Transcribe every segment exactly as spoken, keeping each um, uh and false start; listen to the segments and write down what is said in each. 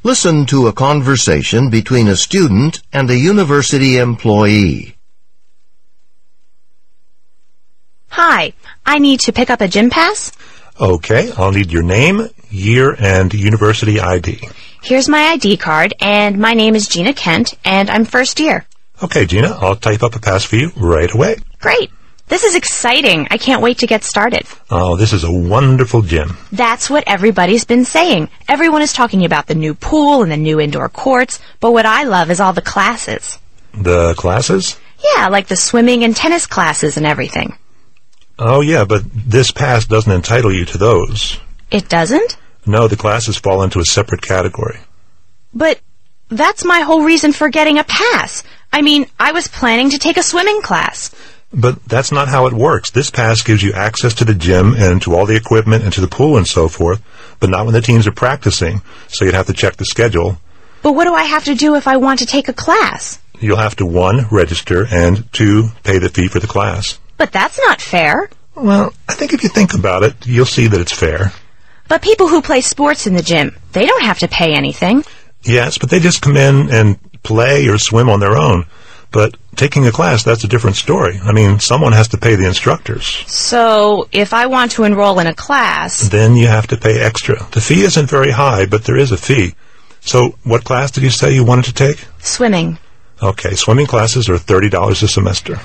Listen to a conversation between a student and a university employee. Hi, I need to pick up a gym pass. Okay, I'll need your name, year, and university I D. Here's my I D card, and my name is Gina Kent, and I'm first year. Okay, Gina, I'll type up a pass for you right away. Great. This is exciting. I can't wait to get started. Oh, this is a wonderful gym. That's what everybody's been saying. Everyone is talking about the new pool and the new indoor courts, but what I love is all the classes. The classes? Yeah, like the swimming and tennis classes and everything. Oh, yeah, but this pass doesn't entitle you to those. It doesn't? No, the classes fall into a separate category. But that's my whole reason for getting a pass. I mean, I was planning to take a swimming class. But that's not how it works. This pass gives you access to the gym and to all the equipment and to the pool and so forth, but not when the teams are practicing, so you'd have to check the schedule. But what do I have to do if I want to take a class? You'll have to, one, register, and two, pay the fee for the class. But that's not fair. Well, I think if you think about it, you'll see that it's fair. But people who play sports in the gym, they don't have to pay anything. Yes, but they just come in and play or swim on their own. But taking a class, that's a different story. I mean, someone has to pay the instructors. So, if I want to enroll in a class... Then you have to pay extra. The fee isn't very high, but there is a fee. So, what class did you say you wanted to take? Swimming. Okay, swimming classes are thirty dollars a semester.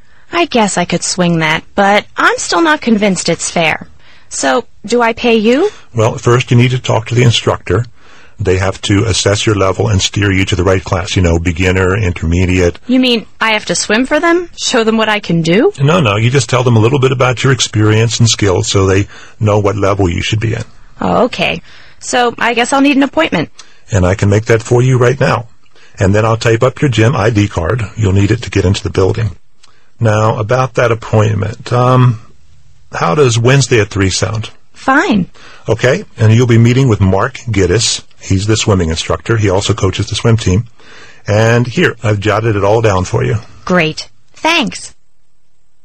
I guess I could swing that, but I'm still not convinced it's fair. So, do I pay you? Well, first you need to talk to the instructor. They have to assess your level and steer you to the right class, you know, beginner, intermediate. You mean I have to swim for them? Show them what I can do? No, no, you just tell them a little bit about your experience and skills so they know what level you should be in. Oh, okay. So, I guess I'll need an appointment. And I can make that for you right now. And then I'll type up your gym I D card. You'll need it to get into the building. Now, about that appointment, um, how does Wednesday at three sound? Fine. Okay, and you'll be meeting with Mark Giddis. He's the swimming instructor. He also coaches the swim team. And here, I've jotted it all down for you. Great. Thanks.